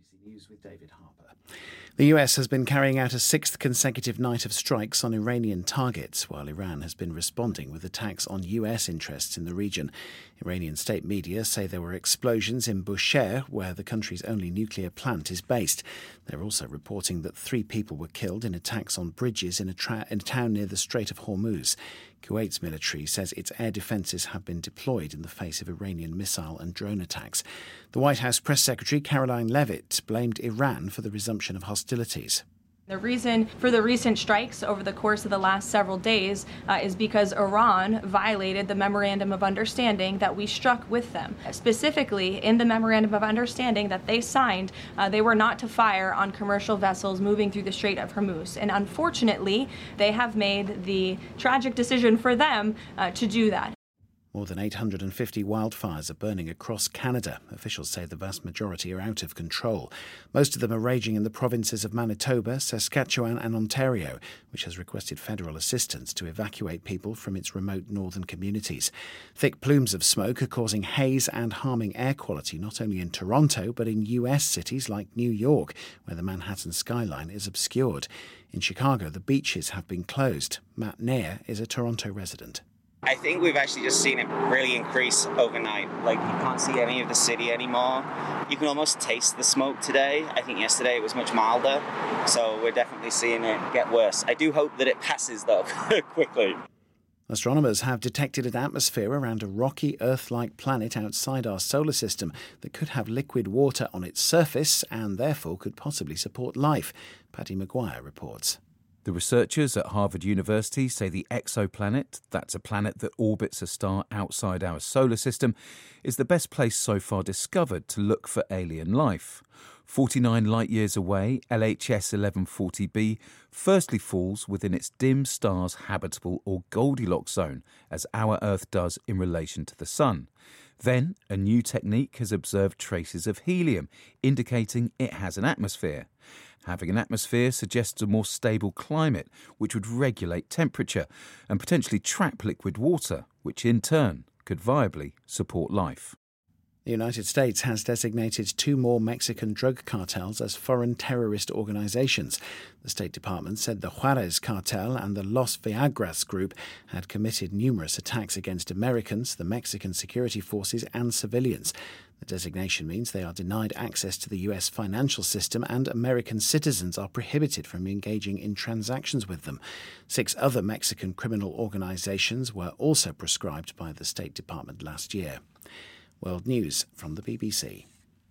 BBC News with David Harper. The US has been carrying out a sixth consecutive night of strikes on Iranian targets, while Iran has been responding with attacks on US interests in the region. Iranian state media say there were explosions in Bushehr, where the country's only nuclear plant is based. They're also reporting that 3 people were killed in attacks on bridges in a town near the Strait of Hormuz. Kuwait's military says its air defences have been deployed in the face of Iranian missile and drone attacks. The White House Press Secretary Caroline Leavitt blamed Iran for the resumption of hostilities. The reason for the recent strikes over the course of the last several days is because Iran violated the Memorandum of Understanding that we struck with them. Specifically, in the Memorandum of Understanding that they signed, they were not to fire on commercial vessels moving through the Strait of Hormuz. And unfortunately, they have made the tragic decision for them to do that. More than 850 wildfires are burning across Canada. Officials say the vast majority are out of control. Most of them are raging in the provinces of Manitoba, Saskatchewan and Ontario, which has requested federal assistance to evacuate people from its remote northern communities. Thick plumes of smoke are causing haze and harming air quality not only in Toronto but in US cities like New York, where the Manhattan skyline is obscured. In Chicago, the beaches have been closed. Matt Nair is a Toronto resident. I think we've actually just seen it really increase overnight. Like, you can't see any of the city anymore. You can almost taste the smoke today. I think yesterday it was much milder, so we're definitely seeing it get worse. I do hope that it passes, though, quickly. Astronomers have detected an atmosphere around a rocky Earth-like planet outside our solar system that could have liquid water on its surface and therefore could possibly support life. Paddy Maguire reports. The researchers at Harvard University say the exoplanet, that's a planet that orbits a star outside our solar system, is the best place so far discovered to look for alien life. 49 light-years away, LHS 1140b firstly falls within its dim star's habitable or Goldilocks zone, as our Earth does in relation to the Sun. Then, a new technique has observed traces of helium, indicating it has an atmosphere. Having an atmosphere suggests a more stable climate, which would regulate temperature and potentially trap liquid water, which in turn could viably support life. The United States has designated 2 more Mexican drug cartels as foreign terrorist organizations. The State Department said the Juarez cartel and the Los Viagras group had committed numerous attacks against Americans, the Mexican security forces and civilians. The designation means they are denied access to the US financial system and American citizens are prohibited from engaging in transactions with them. 6 other Mexican criminal organizations were also proscribed by the State Department last year. World News from the BBC.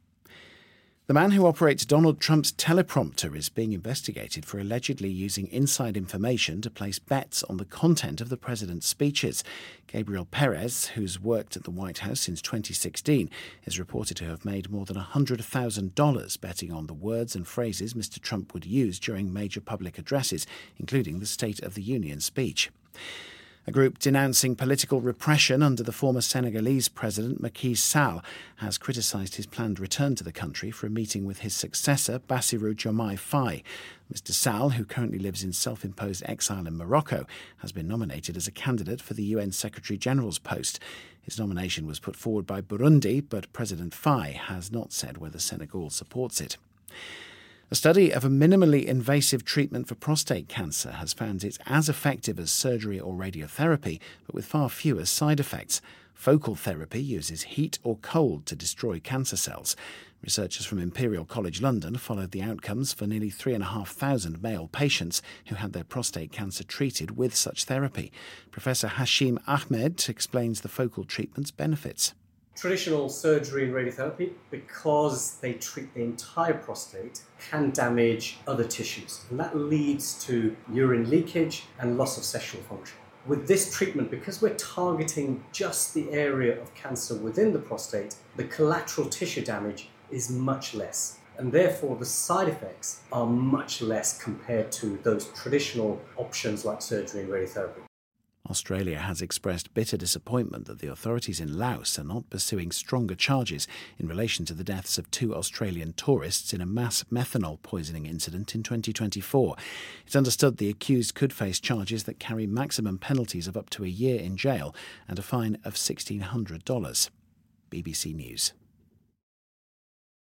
The man who operates Donald Trump's teleprompter is being investigated for allegedly using inside information to place bets on the content of the president's speeches. Gabriel Perez, who's worked at the White House since 2016, is reported to have made more than $100,000 betting on the words and phrases Mr. Trump would use during major public addresses, including the State of the Union speech. A group denouncing political repression under the former Senegalese president Macky Sall has criticised his planned return to the country for a meeting with his successor, Bassirou Diomaye Faye. Mr. Sall, who currently lives in self-imposed exile in Morocco, has been nominated as a candidate for the UN Secretary-General's post. His nomination was put forward by Burundi, but President Faye has not said whether Senegal supports it. A study of a minimally invasive treatment for prostate cancer has found it's as effective as surgery or radiotherapy, but with far fewer side effects. Focal therapy uses heat or cold to destroy cancer cells. Researchers from Imperial College London followed the outcomes for nearly 3,500 male patients who had their prostate cancer treated with such therapy. Professor Hashim Ahmed explains the focal treatment's benefits. Traditional surgery and radiotherapy, because they treat the entire prostate, can damage other tissues, and that leads to urine leakage and loss of sexual function. With this treatment, because we're targeting just the area of cancer within the prostate, the collateral tissue damage is much less, and therefore the side effects are much less compared to those traditional options like surgery and radiotherapy. Australia has expressed bitter disappointment that the authorities in Laos are not pursuing stronger charges in relation to the deaths of 2 Australian tourists in a mass methanol poisoning incident in 2024. It's understood the accused could face charges that carry maximum penalties of up to a year in jail and a fine of $1,600. BBC News.